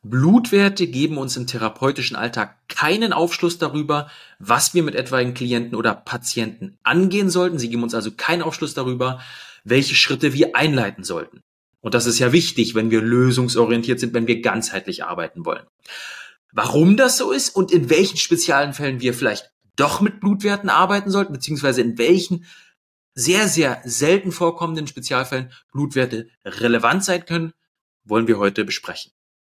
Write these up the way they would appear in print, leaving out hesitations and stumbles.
Blutwerte geben uns im therapeutischen Alltag keinen Aufschluss darüber, was wir mit etwaigen Klienten oder Patienten angehen sollten. Sie geben uns also keinen Aufschluss darüber, welche Schritte wir einleiten sollten. Und das ist ja wichtig, wenn wir lösungsorientiert sind, wenn wir ganzheitlich arbeiten wollen. Warum das so ist und in welchen speziellen Fällen wir vielleicht doch mit Blutwerten arbeiten sollten, beziehungsweise in welchen sehr, sehr selten vorkommenden Spezialfällen Blutwerte relevant sein können, wollen wir heute besprechen.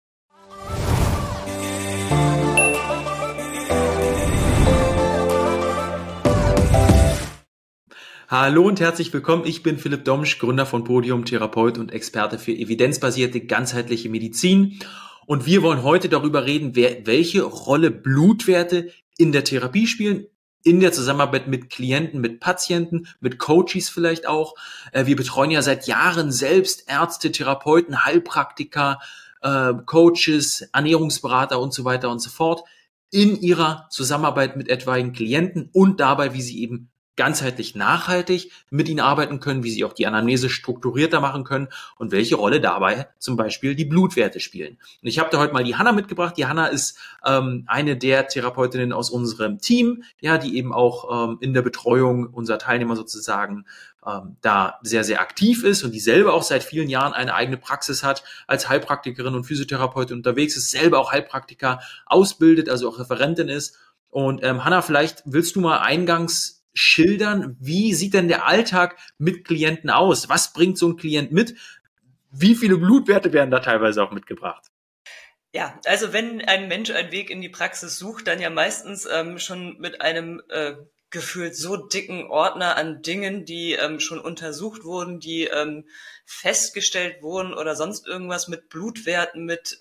Hallo und herzlich willkommen. Ich bin Philipp Domsch, Gründer von Podium, Therapeut und Experte für evidenzbasierte ganzheitliche Medizin. Und wir wollen heute darüber reden, welche Rolle Blutwerte in der Therapie spielen, in der Zusammenarbeit mit Klienten, mit Patienten, mit Coaches vielleicht auch. Wir betreuen ja seit Jahren selbst Ärzte, Therapeuten, Heilpraktiker, Coaches, Ernährungsberater und so weiter und so fort in ihrer Zusammenarbeit mit etwaigen Klienten und dabei, wie sie eben ganzheitlich nachhaltig mit ihnen arbeiten können, wie sie auch die Anamnese strukturierter machen können und welche Rolle dabei zum Beispiel die Blutwerte spielen. Und ich habe da heute mal die Hanna mitgebracht. Die Hanna ist eine der Therapeutinnen aus unserem Team, ja, die eben auch in der Betreuung unserer Teilnehmer sozusagen da sehr, sehr aktiv ist und die selber auch seit vielen Jahren eine eigene Praxis hat, als Heilpraktikerin und Physiotherapeutin unterwegs ist, selber auch Heilpraktiker ausbildet, also auch Referentin ist. Und Hanna, vielleicht willst du mal eingangs schildern, wie sieht denn der Alltag mit Klienten aus? Was bringt so ein Klient mit? Wie viele Blutwerte werden da teilweise auch mitgebracht? Ja, also wenn ein Mensch einen Weg in die Praxis sucht, dann ja meistens schon mit einem gefühlt so dicken Ordner an Dingen, die schon untersucht wurden, die festgestellt wurden oder sonst irgendwas mit Blutwerten, mit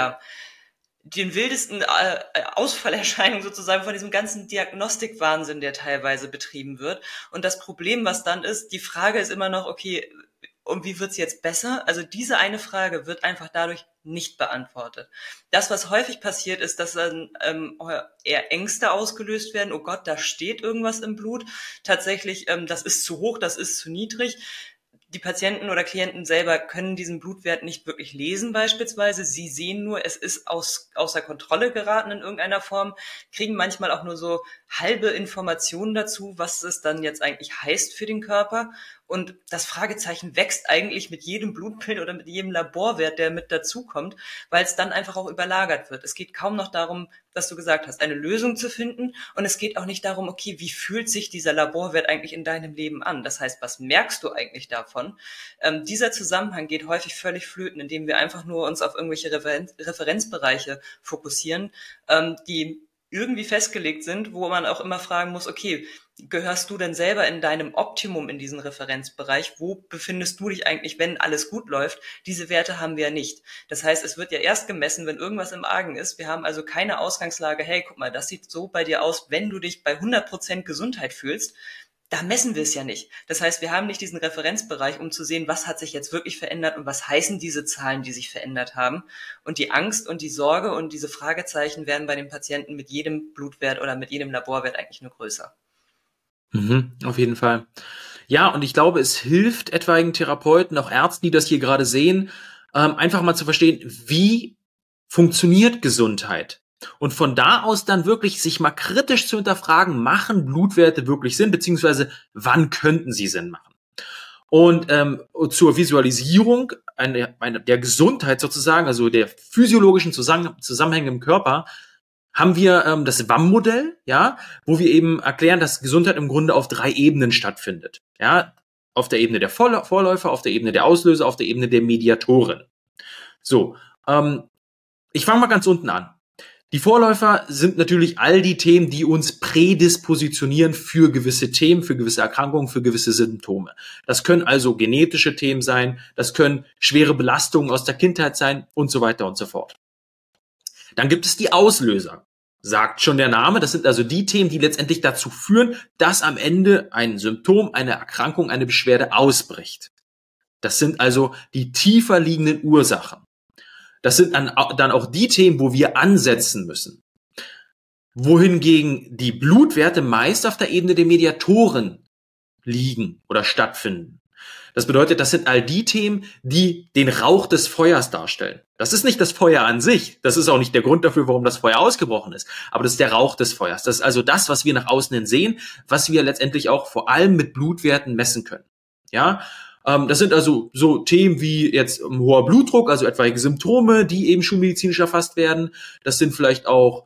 den wildesten Ausfallerscheinungen sozusagen von diesem ganzen Diagnostikwahnsinn, der teilweise betrieben wird. Und das Problem, was dann ist, die Frage ist immer noch, okay, und wie wird's jetzt besser? Also diese eine Frage wird einfach dadurch nicht beantwortet. Das, was häufig passiert, ist, dass dann eher Ängste ausgelöst werden. Oh Gott, da steht irgendwas im Blut. Tatsächlich, das ist zu hoch, das ist zu niedrig. Die Patienten oder Klienten selber können diesen Blutwert nicht wirklich lesen beispielsweise. Sie sehen nur, es ist außer Kontrolle geraten in irgendeiner Form, kriegen manchmal auch nur so halbe Informationen dazu, was es dann jetzt eigentlich heißt für den Körper. Und das Fragezeichen wächst eigentlich mit jedem Blutbild oder mit jedem Laborwert, der mit dazukommt, weil es dann einfach auch überlagert wird. Es geht kaum noch darum, dass du gesagt hast, eine Lösung zu finden. Und es geht auch nicht darum, okay, wie fühlt sich dieser Laborwert eigentlich in deinem Leben an? Das heißt, was merkst du eigentlich davon? Dieser Zusammenhang geht häufig völlig flöten, indem wir einfach nur uns auf irgendwelche Referenzbereiche fokussieren, die irgendwie festgelegt sind, wo man auch immer fragen muss, okay, gehörst du denn selber in deinem Optimum in diesen Referenzbereich? Wo befindest du dich eigentlich, wenn alles gut läuft? Diese Werte haben wir ja nicht. Das heißt, es wird ja erst gemessen, wenn irgendwas im Argen ist. Wir haben also keine Ausgangslage, hey, guck mal, das sieht so bei dir aus, wenn du dich bei 100% Gesundheit fühlst. Da messen wir es ja nicht. Das heißt, wir haben nicht diesen Referenzbereich, um zu sehen, was hat sich jetzt wirklich verändert und was heißen diese Zahlen, die sich verändert haben. Und die Angst und die Sorge und diese Fragezeichen werden bei den Patienten mit jedem Blutwert oder mit jedem Laborwert eigentlich nur größer. Auf jeden Fall. Ja, und ich glaube, es hilft etwaigen Therapeuten, auch Ärzten, die das hier gerade sehen, einfach mal zu verstehen, wie funktioniert Gesundheit? Und von da aus dann wirklich sich mal kritisch zu hinterfragen, machen Blutwerte wirklich Sinn, beziehungsweise wann könnten sie Sinn machen? Und zur Visualisierung der Gesundheit sozusagen, also der physiologischen Zusammenhänge im Körper, haben wir das WAM-Modell, ja, wo wir eben erklären, dass Gesundheit im Grunde auf 3 Ebenen stattfindet. Ja, auf der Ebene der Vorläufer, auf der Ebene der Auslöser, auf der Ebene der Mediatoren. So, ich fange mal ganz unten an. Die Vorläufer sind natürlich all die Themen, die uns prädispositionieren für gewisse Themen, für gewisse Erkrankungen, für gewisse Symptome. Das können also genetische Themen sein, das können schwere Belastungen aus der Kindheit sein und so weiter und so fort. Dann gibt es die Auslöser. Sagt schon der Name, das sind also die Themen, die letztendlich dazu führen, dass am Ende ein Symptom, eine Erkrankung, eine Beschwerde ausbricht. Das sind also die tiefer liegenden Ursachen. Das sind dann auch die Themen, wo wir ansetzen müssen. Wohingegen die Blutwerte meist auf der Ebene der Mediatoren liegen oder stattfinden. Das bedeutet, das sind all die Themen, die den Rauch des Feuers darstellen. Das ist nicht das Feuer an sich. Das ist auch nicht der Grund dafür, warum das Feuer ausgebrochen ist. Aber das ist der Rauch des Feuers. Das ist also das, was wir nach außen hin sehen, was wir letztendlich auch vor allem mit Blutwerten messen können. Ja, das sind also so Themen wie jetzt hoher Blutdruck, also etwaige Symptome, die eben schulmedizinisch erfasst werden. Das sind vielleicht auch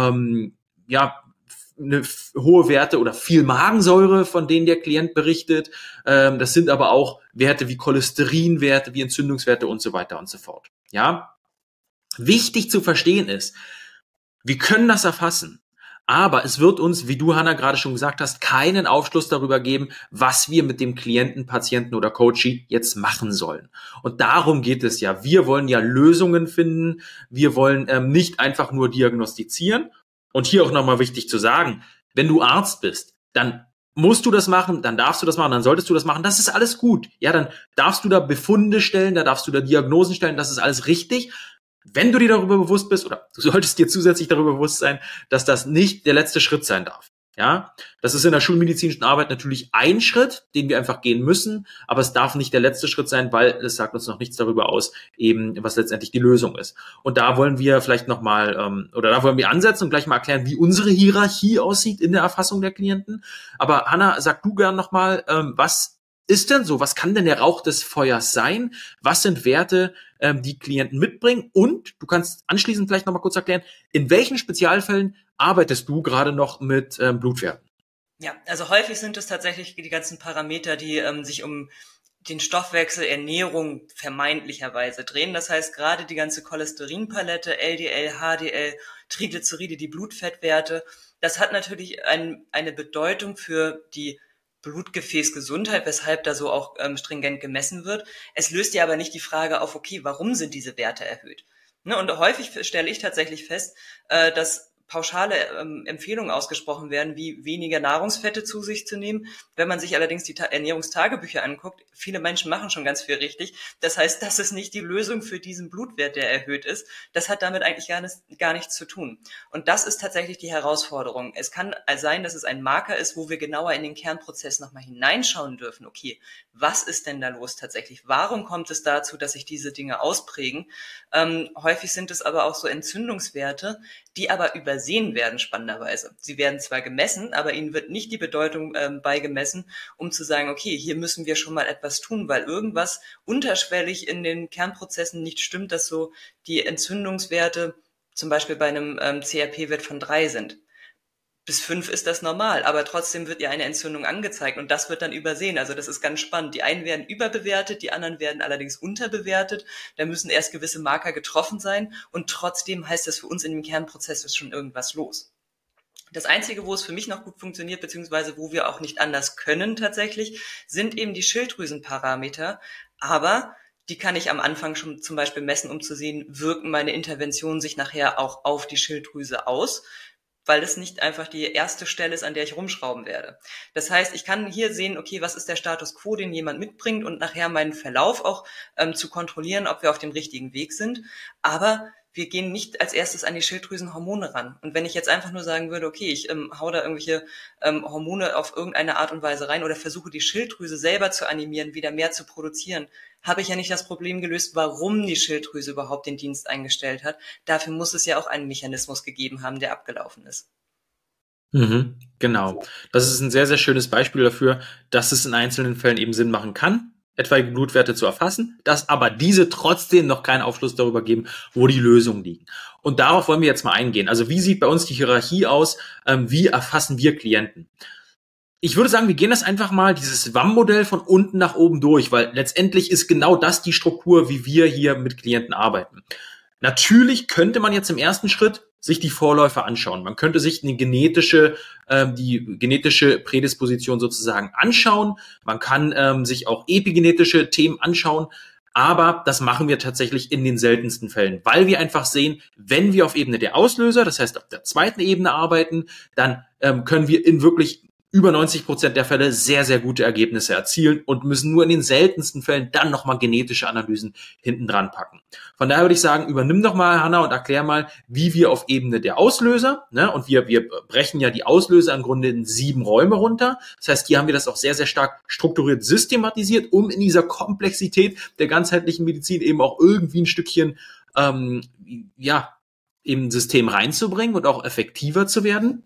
eine hohe Werte oder viel Magensäure, von denen der Klient berichtet. Das sind aber auch Werte wie Cholesterinwerte, wie Entzündungswerte und so weiter und so fort. Ja, wichtig zu verstehen ist, wir können das erfassen. Aber es wird uns, wie du, Hanna, gerade schon gesagt hast, keinen Aufschluss darüber geben, was wir mit dem Klienten, Patienten oder Coachee jetzt machen sollen. Und darum geht es ja. Wir wollen ja Lösungen finden. Wir wollen nicht einfach nur diagnostizieren. Und hier auch nochmal wichtig zu sagen, wenn du Arzt bist, dann musst du das machen, dann darfst du das machen, dann solltest du das machen. Das ist alles gut. Ja, dann darfst du da Befunde stellen, da darfst du da Diagnosen stellen. Das ist alles richtig. Wenn du dir darüber bewusst bist, oder du solltest dir zusätzlich darüber bewusst sein, dass das nicht der letzte Schritt sein darf. Ja, das ist in der schulmedizinischen Arbeit natürlich ein Schritt, den wir einfach gehen müssen, aber es darf nicht der letzte Schritt sein, weil es sagt uns noch nichts darüber aus, eben was letztendlich die Lösung ist. Und da wollen wir vielleicht nochmal, da wollen wir ansetzen und gleich mal erklären, wie unsere Hierarchie aussieht in der Erfassung der Klienten. Aber Hanna, sag du gern nochmal, was ist denn so? Was kann denn der Rauch des Feuers sein? Was sind Werte, die Klienten mitbringen? Und du kannst anschließend vielleicht nochmal kurz erklären, in welchen Spezialfällen arbeitest du gerade noch mit Blutwerten? Ja, also häufig sind es tatsächlich die ganzen Parameter, die sich um den Stoffwechsel, Ernährung vermeintlicherweise drehen. Das heißt, gerade die ganze Cholesterinpalette, LDL, HDL, Triglyceride, die Blutfettwerte, das hat natürlich eine Bedeutung für die Blutgefäßgesundheit, weshalb da so auch stringent gemessen wird. Es löst ja aber nicht die Frage auf, okay, warum sind diese Werte erhöht? Ne, und häufig stelle ich tatsächlich fest, dass pauschale Empfehlungen ausgesprochen werden, wie weniger Nahrungsfette zu sich zu nehmen. Wenn man sich allerdings die Ernährungstagebücher anguckt, viele Menschen machen schon ganz viel richtig. Das heißt, das ist nicht die Lösung für diesen Blutwert, der erhöht ist. Das hat damit eigentlich gar nichts zu tun. Und das ist tatsächlich die Herausforderung. Es kann sein, dass es ein Marker ist, wo wir genauer in den Kernprozess nochmal hineinschauen dürfen. Okay, was ist denn da los tatsächlich? Warum kommt es dazu, dass sich diese Dinge ausprägen? Häufig sind es aber auch so Entzündungswerte, die aber übersehen werden, spannenderweise. Sie werden zwar gemessen, aber ihnen wird nicht die Bedeutung beigemessen, um zu sagen, okay, hier müssen wir schon mal etwas tun, weil irgendwas unterschwellig in den Kernprozessen nicht stimmt, dass so die Entzündungswerte zum Beispiel bei einem CRP-Wert von 3 sind. Bis 5 ist das normal, aber trotzdem wird ja eine Entzündung angezeigt und das wird dann übersehen. Also das ist ganz spannend. Die einen werden überbewertet, die anderen werden allerdings unterbewertet. Da müssen erst gewisse Marker getroffen sein und trotzdem heißt das für uns in dem Kernprozess ist schon irgendwas los. Das Einzige, wo es für mich noch gut funktioniert, beziehungsweise wo wir auch nicht anders können tatsächlich, sind eben die Schilddrüsenparameter. Aber die kann ich am Anfang schon zum Beispiel messen, um zu sehen, wirken meine Interventionen sich nachher auch auf die Schilddrüse aus, weil das nicht einfach die erste Stelle ist, an der ich rumschrauben werde. Das heißt, ich kann hier sehen, okay, was ist der Status quo, den jemand mitbringt und nachher meinen Verlauf auch zu kontrollieren, ob wir auf dem richtigen Weg sind. Aber wir gehen nicht als erstes an die Schilddrüsenhormone ran. Und wenn ich jetzt einfach nur sagen würde, okay, ich hau da irgendwelche Hormone auf irgendeine Art und Weise rein oder versuche die Schilddrüse selber zu animieren, wieder mehr zu produzieren, habe ich ja nicht das Problem gelöst, warum die Schilddrüse überhaupt den Dienst eingestellt hat. Dafür muss es ja auch einen Mechanismus gegeben haben, der abgelaufen ist. Mhm, genau. Das ist ein sehr, sehr schönes Beispiel dafür, dass es in einzelnen Fällen eben Sinn machen kann, etwaige Blutwerte zu erfassen, dass aber diese trotzdem noch keinen Aufschluss darüber geben, wo die Lösungen liegen. Und darauf wollen wir jetzt mal eingehen. Also wie sieht bei uns die Hierarchie aus? Wie erfassen wir Klienten? Ich würde sagen, wir gehen das einfach mal, dieses WAM-Modell von unten nach oben durch, weil letztendlich ist genau das die Struktur, wie wir hier mit Klienten arbeiten. Natürlich könnte man jetzt im ersten Schritt sich die Vorläufer anschauen. Man könnte sich die genetische Prädisposition sozusagen anschauen. Man kann sich auch epigenetische Themen anschauen. Aber das machen wir tatsächlich in den seltensten Fällen, weil wir einfach sehen, wenn wir auf Ebene der Auslöser, das heißt auf der zweiten Ebene arbeiten, dann können wir in wirklich über 90% der Fälle sehr, sehr gute Ergebnisse erzielen und müssen nur in den seltensten Fällen dann nochmal genetische Analysen hinten dran packen. Von daher würde ich sagen, übernimm doch mal, Hanna, und erklär mal, wie wir auf Ebene der Auslöser, ne, und wir brechen ja die Auslöser im Grunde in 7 Räume runter. Das heißt, hier haben wir das auch sehr, sehr stark strukturiert systematisiert, um in dieser Komplexität der ganzheitlichen Medizin eben auch irgendwie ein Stückchen, im System reinzubringen und auch effektiver zu werden.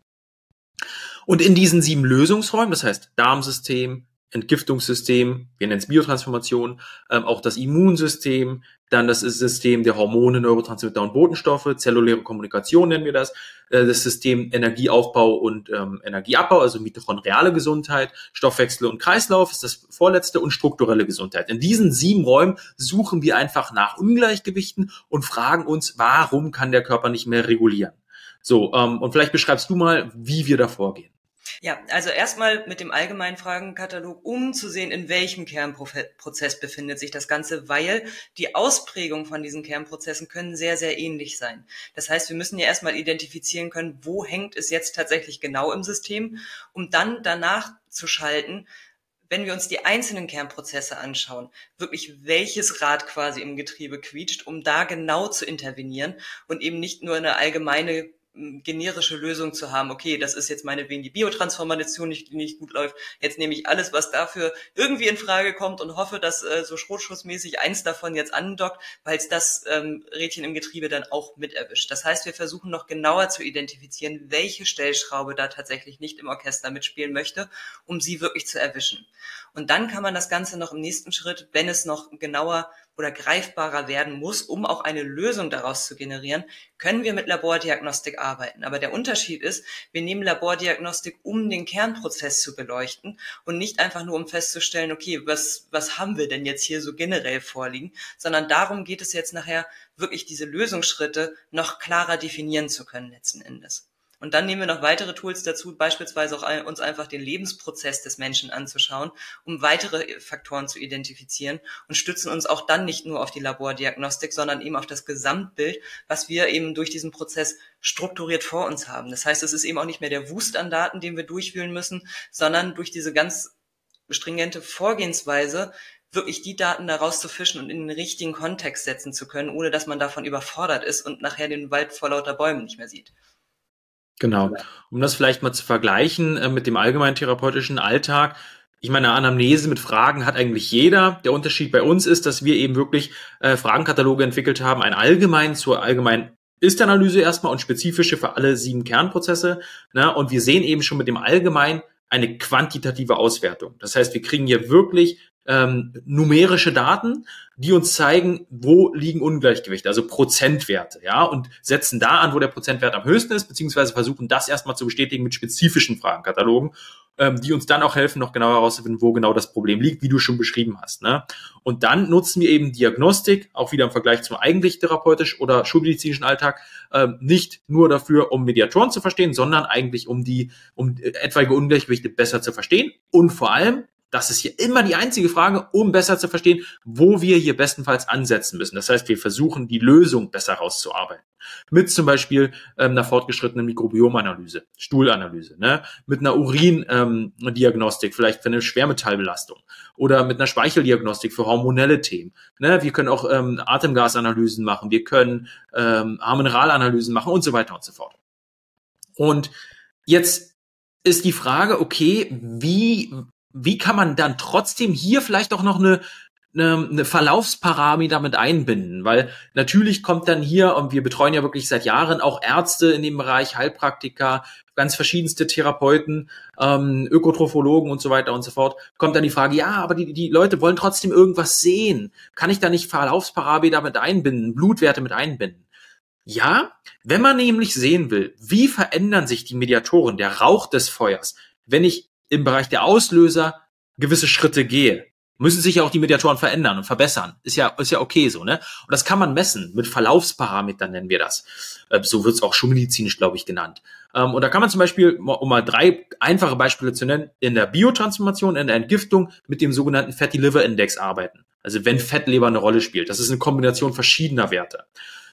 Und in diesen 7 Lösungsräumen, das heißt Darmsystem, Entgiftungssystem, wir nennen es Biotransformation, auch das Immunsystem, dann das System der Hormone, Neurotransmitter und Botenstoffe, zelluläre Kommunikation nennen wir das System Energieaufbau und Energieabbau, also mitochondriale Gesundheit, Stoffwechsel und Kreislauf ist das vorletzte und strukturelle Gesundheit. In diesen 7 Räumen suchen wir einfach nach Ungleichgewichten und fragen uns, warum kann der Körper nicht mehr regulieren? So, und vielleicht beschreibst du mal, wie wir da vorgehen. Ja, also erstmal mit dem allgemeinen Fragenkatalog, um zu sehen, in welchem Kernprozess befindet sich das Ganze, weil die Ausprägung von diesen Kernprozessen können sehr, sehr ähnlich sein. Das heißt, wir müssen ja erstmal identifizieren können, wo hängt es jetzt tatsächlich genau im System, um dann danach zu schalten, wenn wir uns die einzelnen Kernprozesse anschauen, wirklich welches Rad quasi im Getriebe quietscht, um da genau zu intervenieren und eben nicht nur eine allgemeine generische Lösung zu haben, okay, das ist jetzt meinetwegen die Biotransformation, die nicht gut läuft, jetzt nehme ich alles, was dafür irgendwie in Frage kommt und hoffe, dass so schrotschussmäßig eins davon jetzt andockt, weil es das Rädchen im Getriebe dann auch mit erwischt. Das heißt, wir versuchen noch genauer zu identifizieren, welche Stellschraube da tatsächlich nicht im Orchester mitspielen möchte, um sie wirklich zu erwischen. Und dann kann man das Ganze noch im nächsten Schritt, wenn es noch genauer oder greifbarer werden muss, um auch eine Lösung daraus zu generieren, können wir mit Labordiagnostik arbeiten. Aber der Unterschied ist, wir nehmen Labordiagnostik, um den Kernprozess zu beleuchten und nicht einfach nur, um festzustellen, okay, was haben wir denn jetzt hier so generell vorliegen, sondern darum geht es jetzt nachher, wirklich diese Lösungsschritte noch klarer definieren zu können letzten Endes. Und dann nehmen wir noch weitere Tools dazu, beispielsweise auch uns einfach den Lebensprozess des Menschen anzuschauen, um weitere Faktoren zu identifizieren und stützen uns auch dann nicht nur auf die Labordiagnostik, sondern eben auf das Gesamtbild, was wir eben durch diesen Prozess strukturiert vor uns haben. Das heißt, es ist eben auch nicht mehr der Wust an Daten, den wir durchwühlen müssen, sondern durch diese ganz stringente Vorgehensweise wirklich die Daten da rauszufischen und in den richtigen Kontext setzen zu können, ohne dass man davon überfordert ist und nachher den Wald vor lauter Bäumen nicht mehr sieht. Genau. Um das vielleicht mal zu vergleichen mit dem allgemeinen therapeutischen Alltag. Ich meine, eine Anamnese mit Fragen hat eigentlich jeder. Der Unterschied bei uns ist, dass wir eben wirklich Fragenkataloge entwickelt haben, einen allgemeinen zur allgemeinen Ist-Analyse erstmal und spezifische für alle 7 Kernprozesse. Ne? Und wir sehen eben schon mit dem Allgemeinen eine quantitative Auswertung. Das heißt, wir kriegen hier wirklich numerische Daten, die uns zeigen, wo liegen Ungleichgewichte, also Prozentwerte, ja, und setzen da an, wo der Prozentwert am höchsten ist, beziehungsweise versuchen das erstmal zu bestätigen mit spezifischen Fragenkatalogen, die uns dann auch helfen, noch genauer herauszufinden, wo genau das Problem liegt, wie du schon beschrieben hast, ne? Und dann nutzen wir eben Diagnostik, auch wieder im Vergleich zum eigentlich therapeutisch oder schulmedizinischen Alltag, nicht nur dafür, um Mediatoren zu verstehen, sondern eigentlich um etwaige Ungleichgewichte besser zu verstehen und vor allem, das ist hier immer die einzige Frage, um besser zu verstehen, wo wir hier bestenfalls ansetzen müssen. Das heißt, wir versuchen, die Lösung besser rauszuarbeiten. Mit zum Beispiel einer fortgeschrittenen Mikrobiomanalyse, Stuhlanalyse, ne? Mit einer Urindiagnostik, vielleicht für eine Schwermetallbelastung oder mit einer Speicheldiagnostik für hormonelle Themen. Ne? Wir können auch Atemgasanalysen machen, wir können Mineralanalysen machen und so weiter und so fort. Und jetzt ist die Frage, okay, wie kann man dann trotzdem hier vielleicht auch noch eine Verlaufsparameter mit einbinden? Weil natürlich kommt dann hier, und wir betreuen ja wirklich seit Jahren auch Ärzte in dem Bereich, Heilpraktiker, ganz verschiedenste Therapeuten, Ökotrophologen und so weiter und so fort, kommt dann die Frage, ja, aber die Leute wollen trotzdem irgendwas sehen. Kann ich da nicht Verlaufsparameter mit einbinden, Blutwerte mit einbinden? Ja, wenn man nämlich sehen will, wie verändern sich die Mediatoren, der Rauch des Feuers, wenn ich im Bereich der Auslöser gewisse Schritte gehe, müssen sich ja auch die Mediatoren verändern und verbessern. Ist ja okay so, ne? Und das kann man messen. Mit Verlaufsparametern nennen wir das. So wird es auch schulmedizinisch, glaube ich, genannt. Und da kann man zum Beispiel, um mal 3 einfache Beispiele zu nennen, in der Biotransformation, in der Entgiftung mit dem sogenannten Fatty Liver Index arbeiten. Also wenn Fettleber eine Rolle spielt. Das ist eine Kombination verschiedener Werte.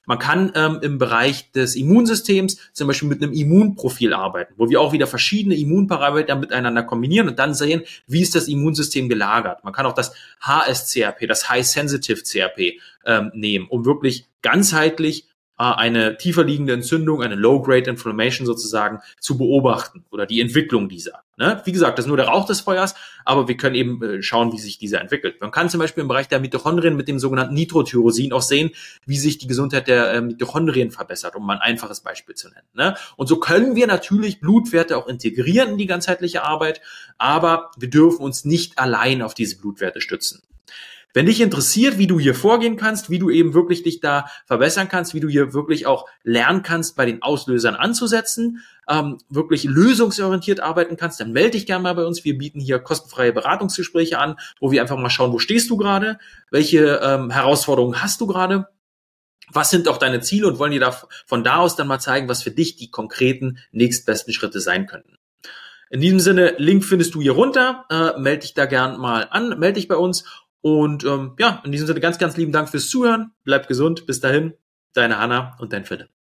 Man kann im Bereich des Immunsystems zum Beispiel mit einem Immunprofil arbeiten, wo wir auch wieder verschiedene Immunparameter miteinander kombinieren und dann sehen, wie ist das Immunsystem gelagert. Man kann auch das HSCRP, das High Sensitive CRP nehmen, um wirklich ganzheitlich eine tiefer liegende Entzündung, eine Low-Grade Inflammation sozusagen zu beobachten oder die Entwicklung dieser. Ne? Wie gesagt, das ist nur der Rauch des Feuers, aber wir können eben schauen, wie sich dieser entwickelt. Man kann zum Beispiel im Bereich der Mitochondrien mit dem sogenannten Nitrotyrosin auch sehen, wie sich die Gesundheit der Mitochondrien verbessert, um mal ein einfaches Beispiel zu nennen. Ne? Und so können wir natürlich Blutwerte auch integrieren in die ganzheitliche Arbeit, aber wir dürfen uns nicht allein auf diese Blutwerte stützen. Wenn dich interessiert, wie du hier vorgehen kannst, wie du eben wirklich dich da verbessern kannst, wie du hier wirklich auch lernen kannst, bei den Auslösern anzusetzen, wirklich lösungsorientiert arbeiten kannst, dann melde dich gerne mal bei uns. Wir bieten hier kostenfreie Beratungsgespräche an, wo wir einfach mal schauen, wo stehst du gerade, welche Herausforderungen hast du gerade, was sind auch deine Ziele und wollen dir da von da aus dann mal zeigen, was für dich die konkreten nächstbesten Schritte sein könnten. In diesem Sinne, Link findest du hier runter, melde dich da gern mal an, melde dich bei uns. Und in diesem Sinne ganz, ganz lieben Dank fürs Zuhören. Bleib gesund. Bis dahin, deine Hanna und dein Philipp.